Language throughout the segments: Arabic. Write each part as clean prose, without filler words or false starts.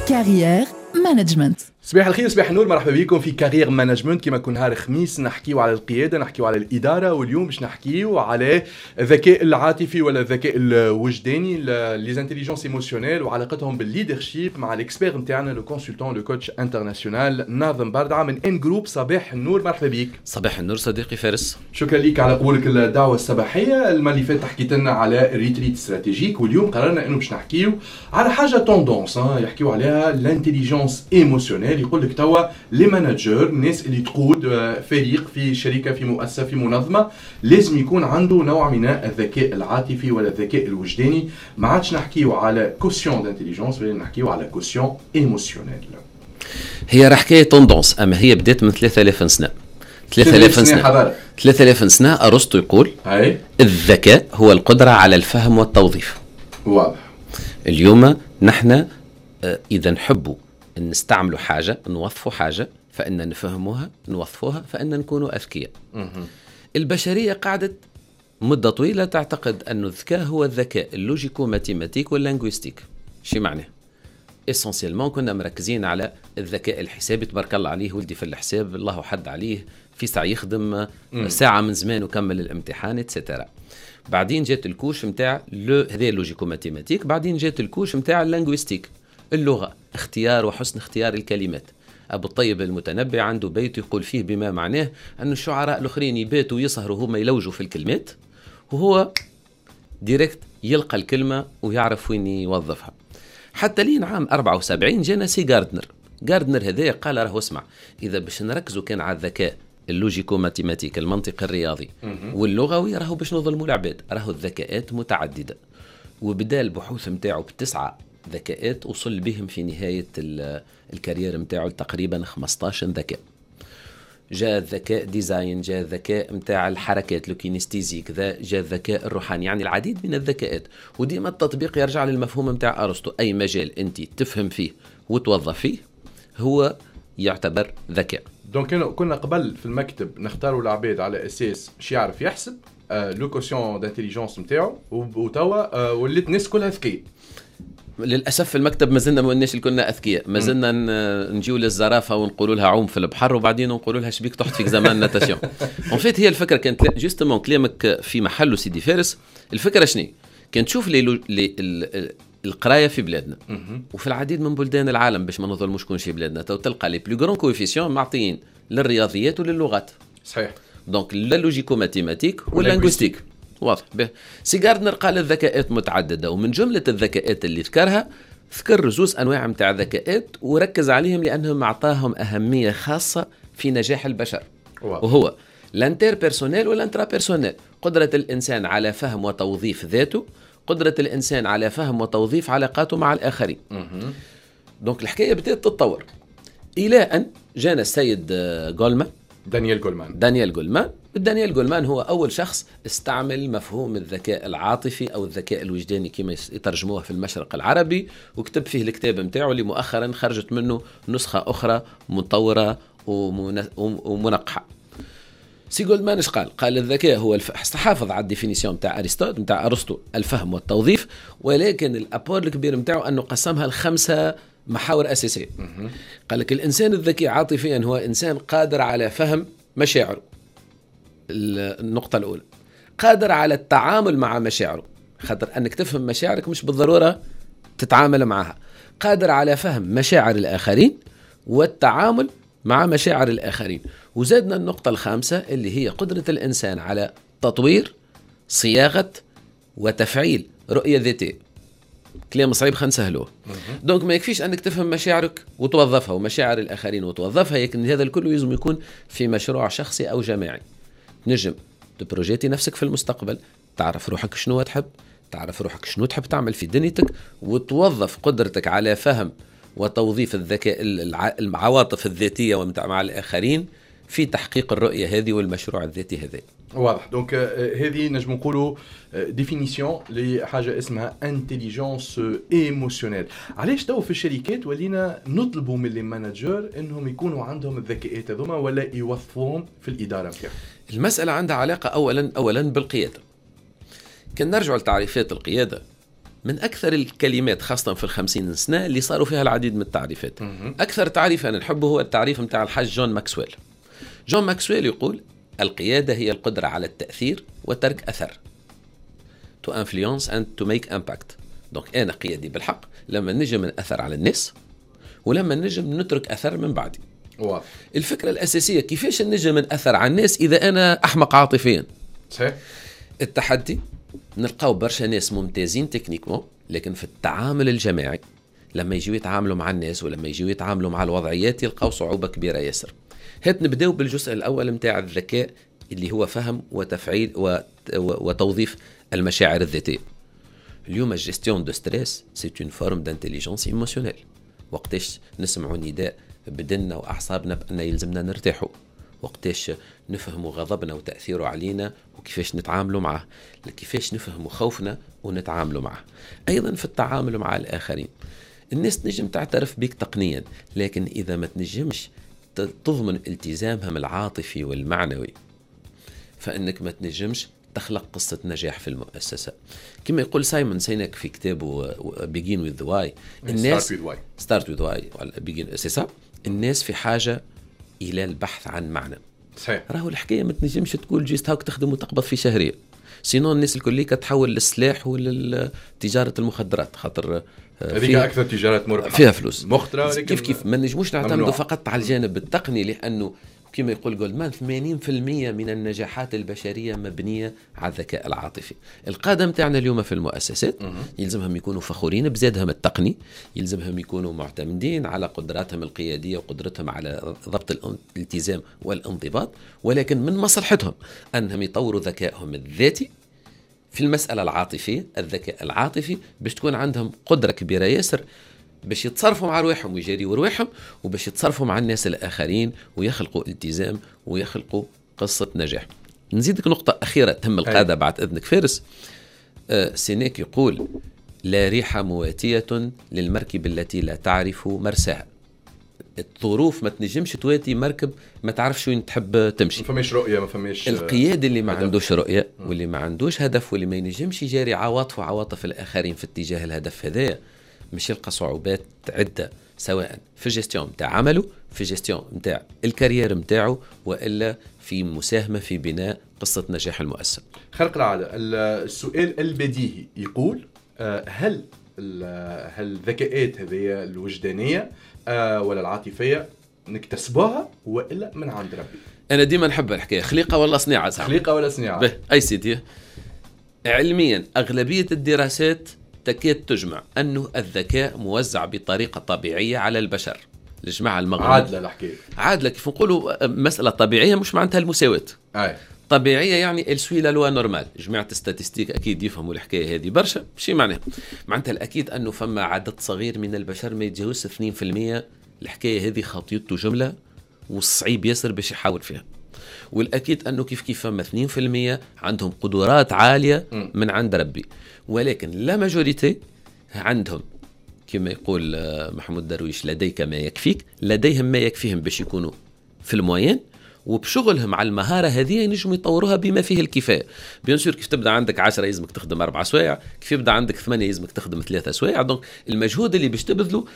كارير مانجمنت. صباح الخير صباح النور، مرحبا بكم في كارير مانجمنت. كما كل نهار خميس نحكيو على القياده، نحكيو على الاداره، واليوم باش نحكيو على الذكاء العاطفي ولا الذكاء الوجداني، لي انتيليجنس ايموشنيل وعلاقتهم بالليدرشيب مع الاكسبير نتاعنا لو كونسلتون لو كوتش انترناسيونال ناظم بردعه من ان جروب. صباح النور، مرحبا بك. صباح النور صديقي فارس، شكرا لك على قبولك الدعوه الصباحيه. المره اللي فاتت حكيت لنا على الريتريت استراتيجيك، واليوم قررنا انه باش نحكيو على حاجه توندونس يحكيو عليها الانتيليجنس ايموشنيل. يقول لك توا لي مانجر، الناس اللي تقود فريق في شركه في مؤسسه في منظمه، لازم يكون عنده نوع من الذكاء العاطفي ولا الذكاء الوجداني. ما عادش نحكيو على كوسيون دانتيليجنس، ولكن نحكيو على كوسيون ايموشنيل. هي راه حكايه توندونس، اما هي بدات من 3000 سنه. 3000 سنه ارسطو يقول هاي الذكاء هو القدره على الفهم والتوظيف. واضح. اليوم نحن اذا نحبوا نستعملوا حاجه، نوظفوا حاجه، فإن نفهموها، نوظفوها، فإن نكونوا أذكياء. البشرية قعدت مدة طويلة تعتقد أن الذكاء هو الذكاء اللوجيكو ماتيماتيك واللانغويستيك. شي معناه؟ إسانسيلمون كنا مركزين على الذكاء الحسابي، تبارك الله عليه ولدي في الحساب، الله حد عليه في ساعة يخدم ساعة من زمان وكمل الامتحان اتسترا. بعدين جات الكوش متاع هذا اللوجيكو ماتيماتيك، بعدين جات الكوش متاع اللانغويستيك، اللغة، اختيار وحسن اختيار الكلمات. أبو الطيب المتنبي عنده بيت يقول فيه بما معناه أن الشعراء الأخرين يباتوا يسهروا هم يلوجوا في الكلمات، وهو ديريكت يلقى الكلمة ويعرف وين يوظفها. حتى لين عام 74 جانا سي جاردنر هذا قال راهو اسمع، إذا باش نركزوا كان على الذكاء اللوجيكو ماتيماتيك المنطق الرياضي واللغوي، راهو باش نظلموا العباد، راهو الذكاءات متعددة. وبدأ البحوث متاعه ب9 ذكاءات، وصل بهم في نهاية الكارير متاعه تقريبا 15 ذكاء. جاء الذكاء ديزاين، جاء الذكاء متاع الحركات لوكينستيزيك، جاء الذكاء الروحاني، يعني العديد من الذكاءات. وديما التطبيق يرجع للمفهوم متاع أرسطو، أي مجال أنت تفهم فيه وتوظف فيه هو يعتبر ذكاء. دونك كنا قبل في المكتب نختاروا العباد على أساس مش يعرف يحسب لو كوسيون دانتيليجنس متاعه، وتوا ولات الناس كلها ذكية. للأسف في المكتب ما زلنا ما قلناش كنا أذكياء، ما زلنا نجيو للزرافة ونقولوا لها عوم في البحر، وبعدين نقولوا لها شبيك تحت فيك زمان ناتاسيون. وفيت هي الفكرة كانت جوستمون كلامك في محله سيدي فارس. الفكرة شنو كانت؟ تشوف القراية في بلادنا وفي العديد من بلدان العالم، باش ما نظلموش كونش في بلادنا، تلقى لي بلو غران كوفيسيون معطيين للرياضيات وللغات. صحيح. دونك لا لوجيكو ماتيماتيك واللانغويستيك. واضح به. سي جاردنر قال الذكاءات متعددة، ومن جملة الذكاءات اللي ذكرها ذكر 2 أنواع متاع ذكاءات وركز عليهم لأنهم أعطاهم أهمية خاصة في نجاح البشر. وهو الانتر بيرسونيل والانترا بيرسونيل، قدرة الإنسان على فهم وتوظيف ذاته، قدرة الإنسان على فهم وتوظيف علاقاته مع الآخرين. دونك الحكاية بدأت تتطور إلى أن جانا السيد دانييل جولمان هو أول شخص استعمل مفهوم الذكاء العاطفي أو الذكاء الوجداني كما يترجموه في المشرق العربي، وكتب فيه الكتاب متاعه اللي مؤخرا خرجت منه نسخة أخرى مطورة ومنقحة. سي جولدمان ايش قال الذكاء هو استحافظ على الديفينيسيون متاع أرسطو الفهم والتوظيف، ولكن الأبور الكبير متاعه أنه قسمها ل5 محاور أساسية. قال لك الإنسان الذكي عاطفيا هو إنسان قادر على فهم مشاعره، النقطة الأولى، قادر على التعامل مع مشاعره، خاطر أنك تفهم مشاعرك مش بالضرورة تتعامل معها، قادر على فهم مشاعر الآخرين والتعامل مع مشاعر الآخرين. وزادنا النقطة الخامسة اللي هي قدرة الإنسان على تطوير، صياغة وتفعيل رؤية ذاتية. كلام صعيب خلينا نسهلوه. دونك ما يكفيش أنك تفهم مشاعرك وتوظفها ومشاعر الآخرين وتوظفها، لكن هذا الكل لازم يكون في مشروع شخصي أو جماعي. نجم تبروجيتي نفسك في المستقبل، تعرف روحك شنو تحب، تعرف روحك شنو تحب تعمل في دنيتك، وتوظف قدرتك على فهم وتوظيف الذكاء العواطف الذاتية ومع الآخرين في تحقيق الرؤية هذه والمشروع الذاتي هذا. واضح. دونك هذه نجم نقولوا ديفينيسيون لحاجه اسمها انتيليجنس ايموشنيل. علاش تو في الشركات ولينا نطلبوا من المانجر انهم يكونوا عندهم الذكاءات هذوما ولا يوظفوهم في الاداره نتاعهم؟ المساله عندها علاقه اولا بالقياده. كان نرجع لتعريفات القياده، من أكثر الكلمات خاصة في 50 سنة اللي صاروا فيها العديد من التعريفات. أكثر تعريف أنا نحبه هو التعريف متاع الحاج جون ماكسويل. جون ماكسويل يقول القيادة هي القدرة على التأثير وترك أثر. to influence and to make impact. دونك أنا قيادي بالحق لما نجم من أثر على الناس ولما نجم نترك أثر من بعدي. الفكرة الأساسية كيفاش نجم من أثر على الناس إذا أنا أحمق عاطفيا. صحيح. التحدي نلقاو برشا ناس ممتازين تكنيكمون لكن في التعامل الجماعي لما يجوا يتعاملوا مع الناس ولما يجوا يتعاملوا مع الوضعيات يلقاو صعوبة كبيرة ياسر. هات نبداو بالجزء الأول متاع الذكاء اللي هو فهم وتفعيل وتوظيف المشاعر الذاتية. اليوم الجستيون دو ستريس سيت اون فورم دانتيليجنس ايموشنيل. وقتاش نسمعوا نداء بدننا وأعصابنا بأن يلزمنا نرتاحوا، وقتاش نفهموا غضبنا وتأثيره علينا وكيفاش نتعاملوا معه، كيفاش نفهموا خوفنا ونتعاملوا معه. أيضا في التعامل مع الآخرين الناس نجم تعترف بك تقنيا لكن إذا ما تنجمش تضمن التزامهم العاطفي والمعنوي فإنك ما تنجمش تخلق قصة نجاح في المؤسسة. كما يقول سايمون سينك في كتابه Begin with the Why. الناس Start with Why. Begin c'est ça. الناس في حاجة إلى البحث عن معنى. صحيح. راهو الحكاية ما تنجمش تقول جيست هاك تخدم وتقبض في شهرية. سينو الناس الكل تتحول للسلاح ولتجارة المخدرات خاطر هذيك أكثر تجارات مربحة فيها فلوس مخترة. كيف ما نجموش نعتمدوا فقط على الجانب التقني لأنه كما يقول جولدمان 80% من النجاحات البشرية مبنية على الذكاء العاطفي. القادة متاعنا اليوم في المؤسسات يلزمهم يكونوا فخورين بزادهم التقني، يلزمهم يكونوا معتمدين على قدراتهم القيادية وقدرتهم على ضبط الالتزام والانضباط، ولكن من مصلحتهم أنهم يطوروا ذكائهم الذاتي في المسألة العاطفية. الذكاء العاطفي باش تكون عندهم قدرة كبيرة ياسر باش يتصرفوا مع رواحهم ويجاريوا رواحهم وباش يتصرفوا مع الناس الآخرين ويخلقوا التزام ويخلقوا قصة نجاح. نزيدك نقطة أخيرة تهم القادة بعد إذنك فارس. سينيك يقول لا ريح مواتية للمركب التي لا تعرف مرساها. الظروف ما تنجمش تواتي مركب ما تعرفش وين تحب تمشي. ما فماش رؤية، ما فماش القيادة اللي ما عندوش رؤية واللي ما عندوش هدف واللي ما ينجمش يجاري عواطف الآخرين في اتجاه الهدف هذا مش يلقى صعوبات عدة سواء في الجستيون متاع عمله، في الجستيون متاع الكارير متاعه، وإلا في مساهمة في بناء قصة نجاح المؤسسة. خلق العادة. السؤال البديهي يقول هل الذكاءات هذه الوجدانية ولا العاطفية نكتسبوها وإلا من عند ربي؟ أنا ديما نحب الحكاية خليقة ولا صناعة. خليقة ولا صناعة؟ أي سيدي علميا أغلبية الدراسات تكاد تجمع أنه الذكاء موزع بطريقة طبيعية على البشر. الجماعة المغرب عادلة الحكاية، عادلة كيف نقولوا مسألة طبيعية مش معناتها المساواة. طبيعية يعني السوي لا لوا نورمال. جماعة الستاتستيك أكيد يفهموا الحكاية هذه برشا. شي معناها الأكيد أنه فما عدد صغير من البشر ما يتجاوز 2%. الحكاية هذه خطيته جملة والصعيب ياسر باش يحاول فيها. والأكيد أنه كيف فما 2% عندهم قدرات عالية من عند ربي، ولكن لا ماجوريتي عندهم كما يقول محمود درويش لديك ما يكفيك، لديهم ما يكفيهم باش يكونوا في الموين وبشغلهم على المهارة هذه ينجموا يطوروها بما فيه الكفاية. بيان سور كيف تبدأ عندك 10 يلزمك تخدم 4 سوايع، كيف يبدأ عندك 8 يلزمك تخدم 3 سوايع. دونك المجهود اللي باش تبذله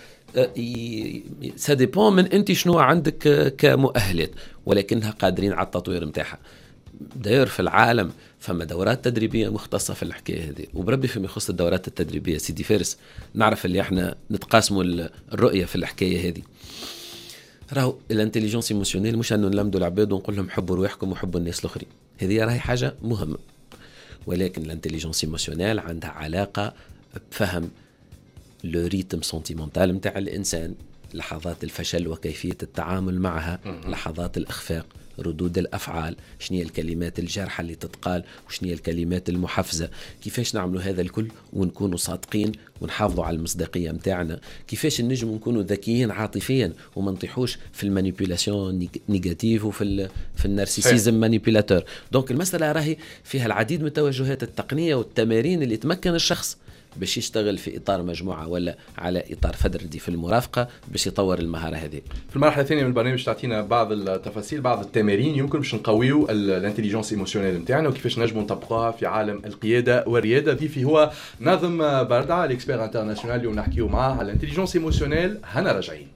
ساديبون من انت شنو عندك كمؤهلات، ولكنها قادرين على التطوير متاعها. داير في العالم فما دورات تدريبية مختصة في الحكاية هذه، وبربي فيما يخص الدورات التدريبية سيدي فارس نعرف اللي احنا نتقاسموا الرؤية في الحكاية هذه. راهو الانتليجنس ايموشنيل مش انه نلمدوا العباد ونقول لهم حبوا رواحكم وحبوا الناس الاخرين، هذه راهي حاجة مهمة، ولكن الانتليجنس ايموشنيل عندها علاقة بفهم لو ريتم سنتيمنتال متاع الإنسان، لحظات الفشل وكيفية التعامل معها، لحظات الإخفاق، ردود الأفعال، شنية الكلمات الجارحة اللي تتقال وشنية الكلمات المحفزة، كيفاش نعملوا هذا الكل ونكونوا صادقين ونحافظوا على المصداقية متاعنا، كيفاش نجم نكونوا ذكيين عاطفيا وما نطيحوش في المانيبيولاسيون نيجاتيف وفي النارسيسيزم مانيبيولاتور. دونك المسألة راهي فيها العديد من التوجهات التقنية والتمارين اللي تمكن الشخص باش يشتغل في إطار مجموعة ولا على إطار فردي في المرافقة باش يطور المهارة هذه. في المرحلة الثانية من البرنامج تعطينا بعض التفاصيل، بعض التمارين يمكن باش نقويو الانتليجنس ايموشنيل نتاعنا وكيفاش نجموا نطبقوها في عالم القيادة والريادة. ضيفي هو ناظم بردعة الاكسبير انترناسيونال، اليوم نحكيو معاه على الانتليجنس ايموشنيل. هنا راجعين.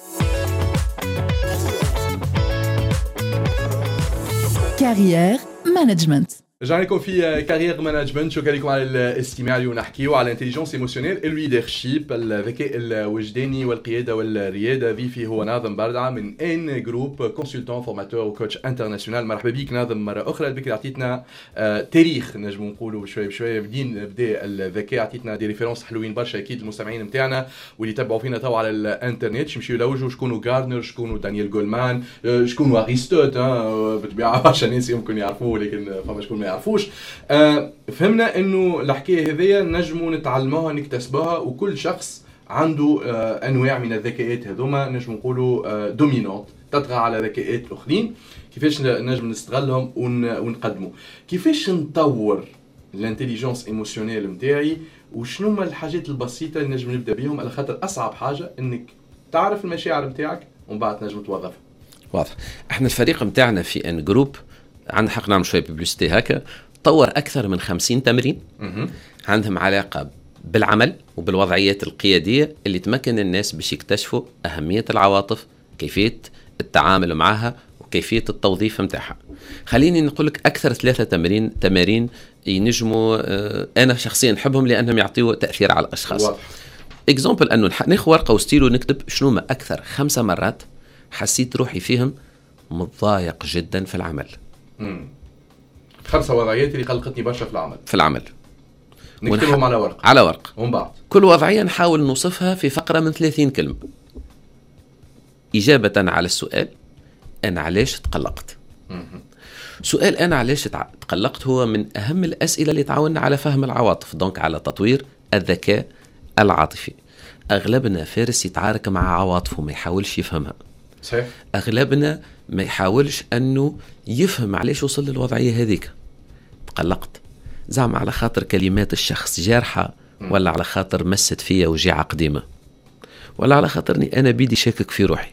Carrière Management. رجعنا لكم في كارير مانجمنت. شكرا لكم على الاستماع. اليوم نحكيو على الانتليجنس ايموشنيل، الليدرشيب، الذكاء الوجداني والقياده والرياده. ضيفي هو ناظم بردعه من ان جروب، كونسلتون فورماتور وكوتش انترناسيونال. مرحبا بك ناظم مره اخرى. بك عطيتنا تاريخ نجم نقولوا بشويه بشويه بدا الذكاء، عطيتنا دي ريفيرونس حلوين برشا اكيد المستمعين نتاعنا واللي يتبعوا فينا تو على الانترنت يمشيو يلوجوا شكونوا غاردنر، شكونوا دانييل جولمان، شكونوا ارسطوط. بالطبيعه برشا ناس يمكن يعرفوه لكن فما شكون يعرفوش. فهمنا انه الحكايه هذيا نجموا نتعلموها نكتسبوها، وكل شخص عنده انواع من الذكاءات هذوما نجم نقولوا دومينونت تطغى على ذكاءات الاخرين. كيفاش نجم نستغلهم ونقدموا، كيفاش نطور الانتليجنس ايموشنيل نتاعي، وشنو هما الحاجات البسيطه اللي نجم نبدا بهم، على خاطر اصعب حاجه انك تعرف المشاعر نتاعك ومن بعد نجم توظفها. واضح. احنا الفريق نتاعنا في ان جروب عندنا حق نعمل شويه ببلوستي هكا، طور اكثر من 50 تمرين عندهم علاقه بالعمل وبالوضعيات القياديه اللي تمكن الناس باش يكتشفوا اهميه العواطف، كيفيه التعامل معها وكيفيه التوظيف نتاعها. خليني نقول لك اكثر 3 تمارين ينجموا انا شخصيا نحبهم لانهم يعطيوا تاثير على الاشخاص. اكزامبل انه ناخذ ورقه وستيلو نكتب شنو ما اكثر 5 مرات حسيت روحي فيهم متضايق جدا في العمل. 5 وضعيات اللي قلقتني برشا في العمل. نكتبهم على ورقة ومن بعد كل وضعية نحاول نوصفها في فقرة من 30 كلمة إجابة على السؤال أنا علاش تقلقت. سؤال أنا علاش تقلقت هو من أهم الأسئلة اللي تعاوننا على فهم العواطف، دونك على تطوير الذكاء العاطفي. أغلبنا فارس يتعارك مع عواطفه ما يحاولش يفهمها. صحيح. أغلبنا ما يحاولش أنه يفهم علاش وصل للوضعية هذيك. تقلقت زعم على خاطر كلمات الشخص جارحة، ولا على خاطر مست فيا وجيعة قديمة، ولا على خاطرني أنا بيدي شاكك في روحي.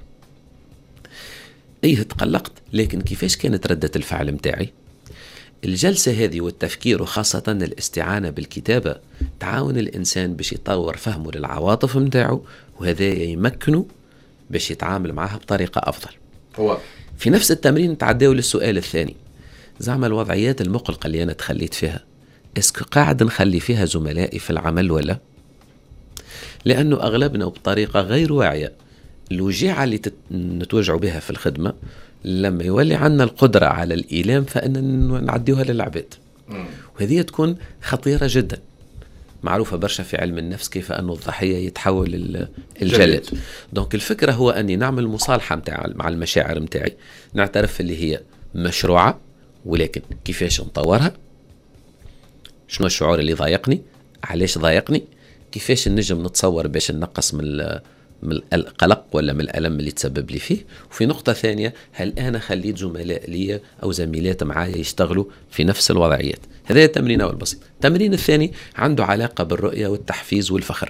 تقلقت، لكن كيفاش كانت ردة الفعل متاعي؟ الجلسة هذه والتفكير وخاصة الاستعانة بالكتابة تعاون الإنسان باش يطور فهمه للعواطف متاعه، وهذا يمكنه باش يتعامل معها بطريقة أفضل. هو في نفس التمرين نتعداو للسؤال الثاني، زعم الوضعيات المقلقة اللي أنا تخليت فيها اسكو قاعد نخلي فيها زملائي في العمل ولا؟ لأنه أغلبنا بطريقة غير واعية الوجيعة اللي نتوجعوا بها في الخدمة لما يولي عنا القدرة على الإيلام فإن نعديوها للعباد، وهذه تكون خطيرة جدا. معروفة برشا في علم النفس كيف أن الضحية يتحول الجلد. دونك الفكرة هو أني نعمل مصالحة مع المشاعر متاعي، نعترف اللي هي مشروعة، ولكن كيفاش نطورها، شنو الشعور اللي ضايقني، علاش ضايقني، كيفاش نجم نتصور باش ننقص من القلق ولا من الألم اللي تسبب لي فيه. وفي نقطة ثانية، هل أنا خليت زملاء لي أو زميلات معايا يشتغلوا في نفس الوضعيات؟ هذا التمرين أول بسيط. التمرين الثاني عنده علاقة بالرؤية والتحفيز والفخر.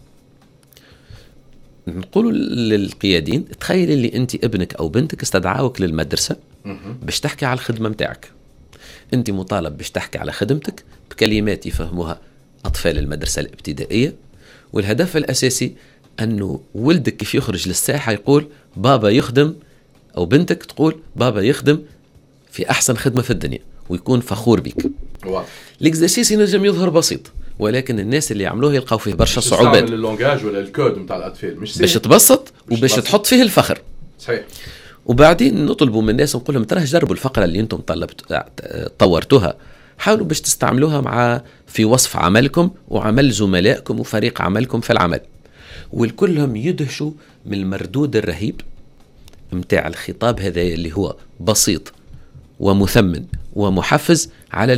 نقولوا للقيادين تخيل اللي أنت ابنك أو بنتك استدعاوك للمدرسة باش تحكي على الخدمة متاعك. أنت مطالب باش تحكي على خدمتك بكلمات يفهموها أطفال المدرسة الابتدائية، والهدف الأساسي أنه ولدك كيف يخرج للساحة يقول بابا يخدم، أو بنتك تقول بابا يخدم في أحسن خدمة في الدنيا ويكون فخور بك. الإكزرسيس ينجم يظهر بسيط، ولكن الناس اللي يعملوه يلقاو فيه برشا صعوبات. مش اللونجاج ولا الكود متاع الأطفال، مش باش تبسط وباش تحط فيه الفخر. صحيح. وبعدين نطلبوا من الناس نقول لهم ترى جربوا الفقرة اللي انتم طورتوها، حاولوا باش تستعملوها في وصف عملكم وعمل زملائكم وفريق عملكم في العمل، والكلهم يدهشوا من المردود الرهيب متاع الخطاب هذا اللي هو بسيط ومثمن ومحفز على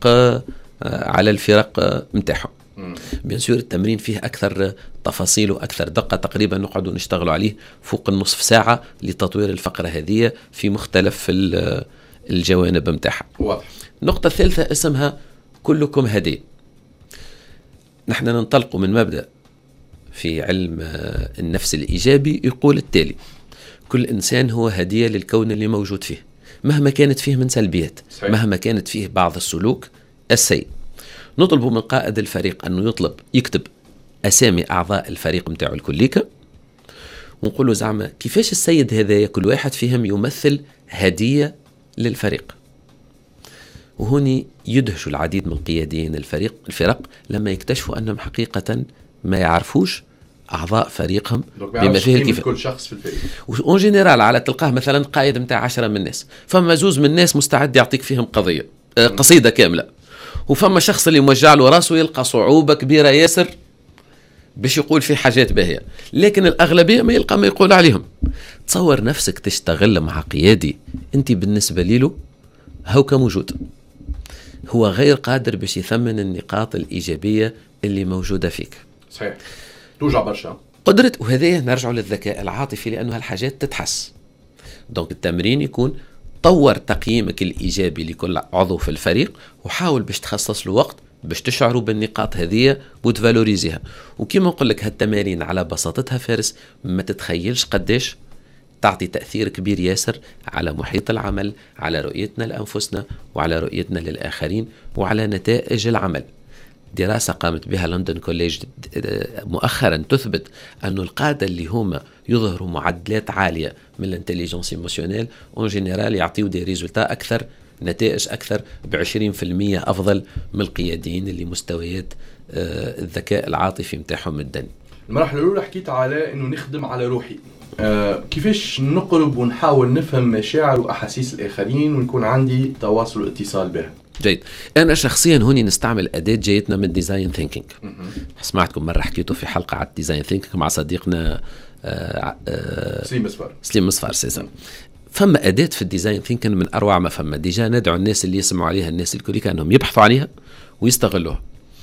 الفرق متاعهم. بيان سور التمرين فيه أكثر تفاصيل وأكثر دقة، تقريبا نقعدوا نشتغلوا عليه فوق النصف ساعة لتطوير الفقرة هذه في مختلف الجوانب متاعها. واضح. النقطة الثالثة اسمها كلكم هدي. نحن ننطلق من مبدأ في علم النفس الإيجابي يقول التالي: كل إنسان هو هدية للكون اللي موجود فيه، مهما كانت فيه من سلبيات، صحيح. مهما كانت فيه بعض السلوك السيء. نطلب من قائد الفريق أنه يكتب أسامي أعضاء الفريق متاعه الكليكا، ونقول له زعما كيفاش السيد هذا كل واحد فيهم يمثل هدية للفريق. وهوني يدهش العديد من قياديين الفرق لما يكتشفوا أنهم حقيقة ما يعرفوش أعضاء فريقهم بما فيه الكفاية. كل شخص في الفريق وإن جنرال على تلقاه مثلا قائد متاع 10 من الناس، فما زوز من الناس مستعد يعطيك فيهم قصيدة كاملة، وفما شخص اللي موجع له راسه يلقى صعوبة كبيرة ياسر باش يقول في حاجات باهية، لكن الأغلبية ما يلقى ما يقول عليهم. تصور نفسك تشتغل مع قيادي انت بالنسبة له هو كموجود، هو غير قادر باش يثمن النقاط الإيجابية اللي موجودة فيك. صحيح، توجع برشا قدرة. وهذا نرجع للذكاء العاطفي لأنه هالحاجات تتحس. دونك التمرين يكون طور تقييمك الإيجابي لكل عضو في الفريق، وحاول باش تخصص له وقت باش تشعروا بالنقاط هذه وتفالوريزيها. وكما نقول لك هالتمارين على بساطتها فارس ما تتخيلش قديش تعطي تأثير كبير ياسر على محيط العمل، على رؤيتنا لأنفسنا وعلى رؤيتنا للآخرين وعلى نتائج العمل. دراسة قامت بها لندن كوليج مؤخرا تثبت أن القادة اللي هم يظهروا معدلات عالية من الانتليجنس ايموشنال اون جينيرال يعطيوا دي ريزولتا أكثر، نتائج أكثر ب20% أفضل من القياديين اللي مستويات الذكاء العاطفي متاعهم الدني. المرحلة الأولى حكيت على أنه نخدم على روحي، كيفاش نقرب ونحاول نفهم مشاعر وأحاسيس الآخرين ونكون عندي تواصل واتصال بها. جيد. أنا شخصيا هوني نستعمل أداة جايتنا من ديزاين ثينكينج. سمعتكم مرة حكيته في حلقة على الديزاين ثينكينج مع صديقنا سليم مصفار سيزم. فما أداة في الديزاين ثينكينج من أروع ما فما. ديجا ندعو الناس اللي يسمعوا عليها، الناس الكل كانهم يبحثوا عليها ويستغلوها.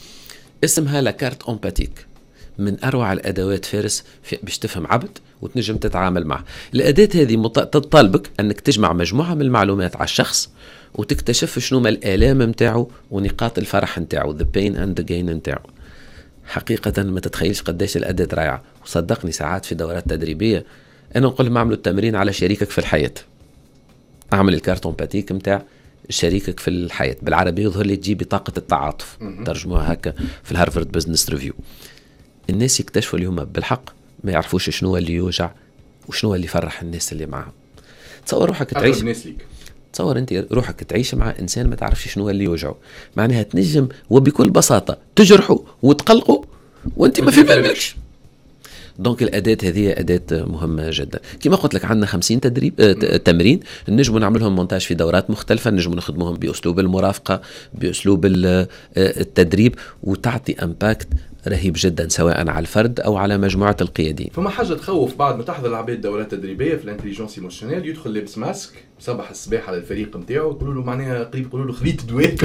اسمها لاكارت أمباتيك، من أروع الأدوات فارس باش تفهم عبد وتنجم تتعامل معه. الأداة هذه تطالبك أنك تجمع مجموعة من المعلومات على الشخص وتكتشف شنو ما الآلام متاعه ونقاط الفرح متاعه، the pain and the gain متاعه. حقيقة ما تتخيلش قديش الأداة رائعة. وصدقني ساعات في دورات تدريبية أنا نقول لهم اعملوا التمرين على شريكك في الحياة. أعمل الكارت أمباتيك متاع شريكك في الحياة، بالعربي يظهر لي تجي بطاقة التعاطف، ترجموها هكا في الهارفارد بزنس ريفيو. الناس يكتشفوا اليوم بالحق ما يعرفوش شنو اللي يوجع وشنو اللي يفرح الناس اللي معهم. تصور روحك تعيش، تصور انت روحك تعيش مع انسان ما تعرفش شنو اللي يوجعه، معناها تنجم وبكل بساطه تجرحه وتقلقه وانت ما في بالكش. دونك الاداه هذه اداه مهمه جدا. كما قلت لك عندنا 50 تمرين نجموا نعملهم مونتاج في دورات مختلفه، نجموا نخدموهم باسلوب المرافقه، باسلوب التدريب، وتعطي امباكت رهيب جدا سواء على الفرد او على مجموعه القياديين. فما حاجه تخوف بعد ما تحضر العباد دورات تدريبيه في الانتليجنس ايموشنال، يدخل لابس ماسك صباح الصباح على الفريق نتاعو، يقولوا له معناها قريب يقولوا له خليت دويت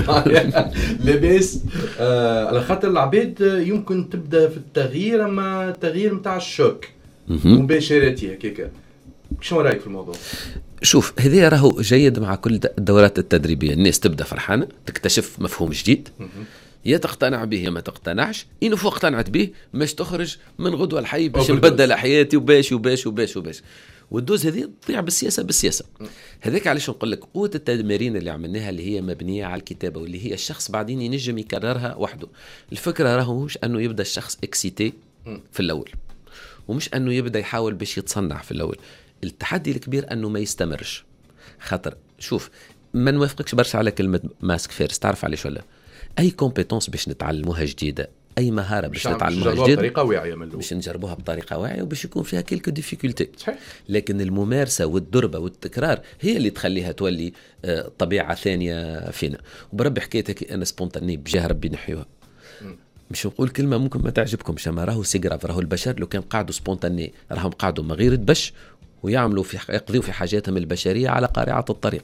لاباس على خاطر العباد يمكن تبدا في التغيير، اما التغيير نتاع الشوك مباشرتي هكاك. شنو رايك في الموضوع؟ شوف، هذا راهو جيد مع كل الدورات التدريبيه. الناس تبدا فرحانه، تكتشف مفهوم جديد، يا تقتنع به يا ما تقتنعش. إنه فوق اقتنعت به مش تخرج من غدوة الحي باش نبدل حياتي وباش وباش وباش وباش، والدوز هذه تضيع بالسياسة. هذاك علاش نقول لك قوة التمارين اللي عملناها اللي هي مبنية على الكتابة واللي هي الشخص بعدين ينجم يكررها وحده. الفكرة راهو مش أنه يبدأ الشخص اكسيتي في الأول، ومش أنه يبدأ يحاول باش يتصنع في الأول. التحدي الكبير أنه ما يستمرش. خاطر شوف، ما نوافقكش برشا على كلمة ماسك فيرس. تعرف عليش ولا؟ أي كومبيتونس باش نتعلموها جديدة، أي مهارة باش نتعلموها جديدة باش نجربوها بطريقة واعية وباش يكون فيها كيلك ديفيكولتي. لكن الممارسة والدربة والتكرار هي اللي تخليها تولي طبيعة ثانية فينا. وبربي حكايتك أنا سبونتاني بجاه ربي نحيوها. مش نقول كلمة ممكن ما تعجبكمش، أما راهو سيجراف، راهو البشر لو كان قاعدوا سبونتاني راهم قاعدوا ما غير تبش ويعملوا يقضيوا في حاجاتهم البشرية على قارعة الطريق.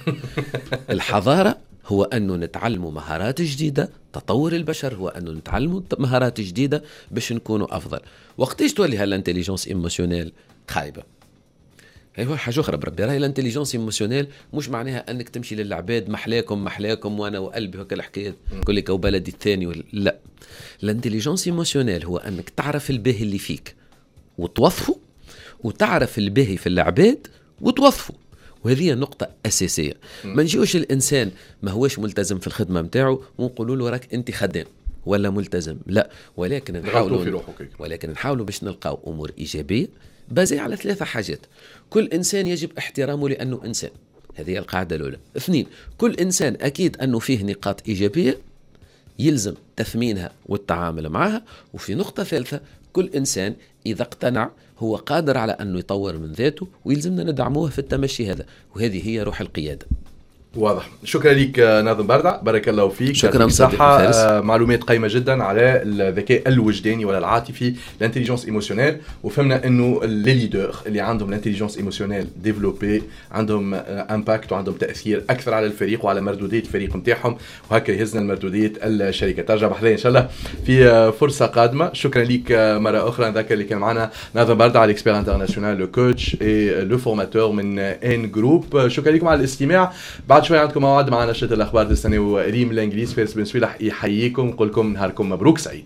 الحضارة هو أنه نتعلموا مهارات جديدة، تطور البشر هو أنه نتعلموا مهارات جديدة باش نكونوا أفضل. وقتاش تولي هالانتليجنس ايموشنال خايبة؟ ايوه حاجه اخرى بربي، راهي الانتليجنس ايموشنيل مش معناها انك تمشي للعباد محلاكم وانا وقلبي هكا الحكايه كل لك وبلدي الثاني لا. الانتليجنس ايموشنيل هو انك تعرف الباهي اللي فيك وتوظفه، وتعرف الباهي في العباد وتوظفه، وهذه نقطة أساسية. ما نجيوش الإنسان ما هوش ملتزم في الخدمة متاعه ونقولوا له راك أنت خدام ولا ملتزم، لا، ولكن نحاولوا باش نلقاو أمور إيجابية بازي على 3 حاجات. كل إنسان يجب احترامه لأنه إنسان، هذه القاعدة الأولى. 2، كل إنسان أكيد أنه فيه نقاط إيجابية يلزم تثمينها والتعامل معها. وفي نقطة 3، كل إنسان إذا اقتنع هو قادر على أنه يطور من ذاته ويلزمنا ندعموه في التمشي هذا، وهذه هي روح القيادة. واضح. شكرا لك ناظم بردع، بارك الله فيك. شكرا صحة. معلومات قيمة جدا على الذكاء الوجداني ولا العاطفي، الانتليجنس ايموشنيل، وفهمنا انه لي ليدر اللي عندهم الانتليجنس ايموشنيل ديفلوبي عندهم امباكت وعندهم تاثير اكثر على الفريق وعلى مردوديه الفريق نتاعهم، وهكا يهزنا المردوديه الشركه. ترجع بحذايا ان شاء الله في فرصه قادمه. شكرا لك مره اخرى. نذكر اللي كان معنا ناظم بردع، الاكسبير انترناسيونال، لو كوتش اي لو فورماتور من ان جروب. شكرا لكم على الاستماع. بعد شوي عندكم موعد مع نشرة الأخبار، تستنوا ريم الإنجليز. فارس بن سويلح يحييكم، نقول لكم نهاركم مبروك سعيد.